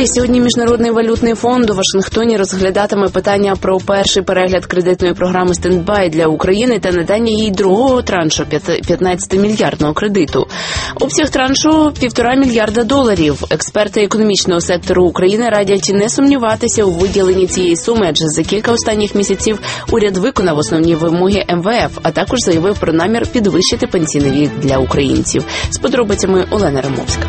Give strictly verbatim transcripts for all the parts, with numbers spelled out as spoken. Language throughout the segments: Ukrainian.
Сьогодні Міжнародний валютний фонд у Вашингтоні розглядатиме питання про перший перегляд кредитної програми «Стендбай» для України та надання їй другого траншу п'ятнадцятимільярдного кредиту. Обсяг траншу – півтора мільярда доларів. Експерти економічного сектору України радять не сумніватися у виділенні цієї суми, адже за кілька останніх місяців уряд виконав основні вимоги ем ве еф, а також заявив про намір підвищити пенсійний вік для українців. З подробицями Олена Римовська.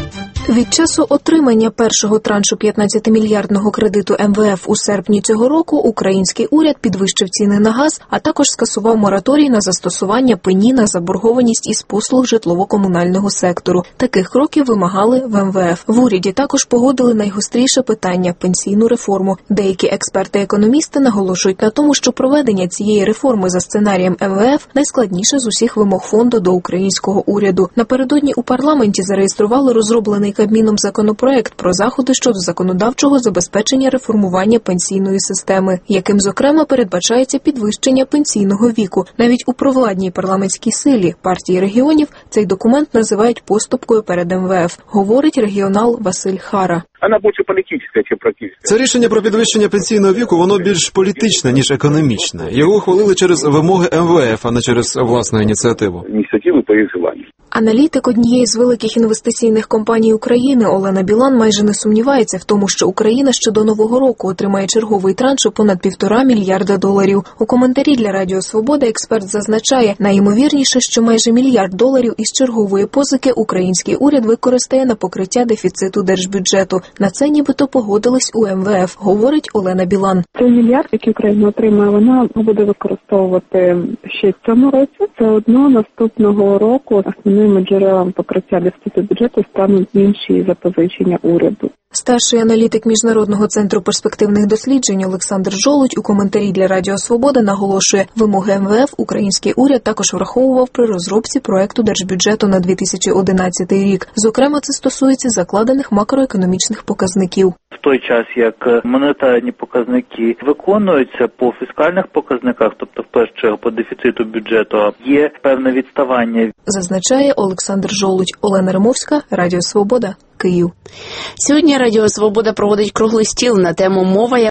Від часу отримання першого траншу п'ятнадцятимільярдного кредиту ем ве еф у серпні цього року український уряд підвищив ціни на газ, а також скасував мораторій на застосування пені на заборгованість із послуг житлово-комунального сектору. Таких кроків вимагали в ем ве еф. В уряді також погодили найгостріше питання – пенсійну реформу. Деякі експерти-економісти наголошують на тому, що проведення цієї реформи за сценарієм ем ве еф найскладніше з усіх вимог фонду до українського уряду. Напередодні у парламенті зареєстрували розроблений Кабміном законопроект про заходи щодо законодавчого забезпечення реформування пенсійної системи, яким, зокрема, передбачається підвищення пенсійного віку. Навіть у провладній парламентській силі партії регіонів цей документ називають поступкою перед ем ве еф, говорить регіонал Василь Хара. Вона більше політична, ніж практична. Це рішення про підвищення пенсійного віку, воно більш політичне, ніж економічне. Його ухвалили через вимоги ем ве еф, а не через власну ініціативу. Ініціативу по їх желанню. Аналітик однієї з великих інвестиційних компаній України Олена Білан майже не сумнівається в тому, що Україна ще до Нового року отримає черговий транш у понад півтора мільярда доларів. У коментарі для Радіо Свобода експерт зазначає, найімовірніше, що майже мільярд доларів із чергової позики український уряд використає на покриття дефіциту держбюджету. На це нібито погодились у ем ве еф, говорить Олена Білан. Цей мільярд, який Україна отримає, вона буде використовувати ще в цьому році. Це одно наступного року основними джерелами покриття дефіциту бюджету стануть інші запозичення уряду. Старший аналітик Міжнародного центру перспективних досліджень Олександр Жолудь у коментарі для Радіо Свобода наголошує, вимоги ем ве еф український уряд також враховував при розробці проекту держбюджету на дві тисячі одинадцятий рік. Зокрема, це стосується закладених макроекономічних показників. В той час, як монетарні показники виконуються по фіскальних показниках, тобто в першу чергу по дефіциту бюджету, є певне відставання. Зазначає Олександр Жолудь. Олена Римовська, Радіо Свобода, Київ. Сьогодні Радіо Свобода проводить круглий стіл на тему «Мова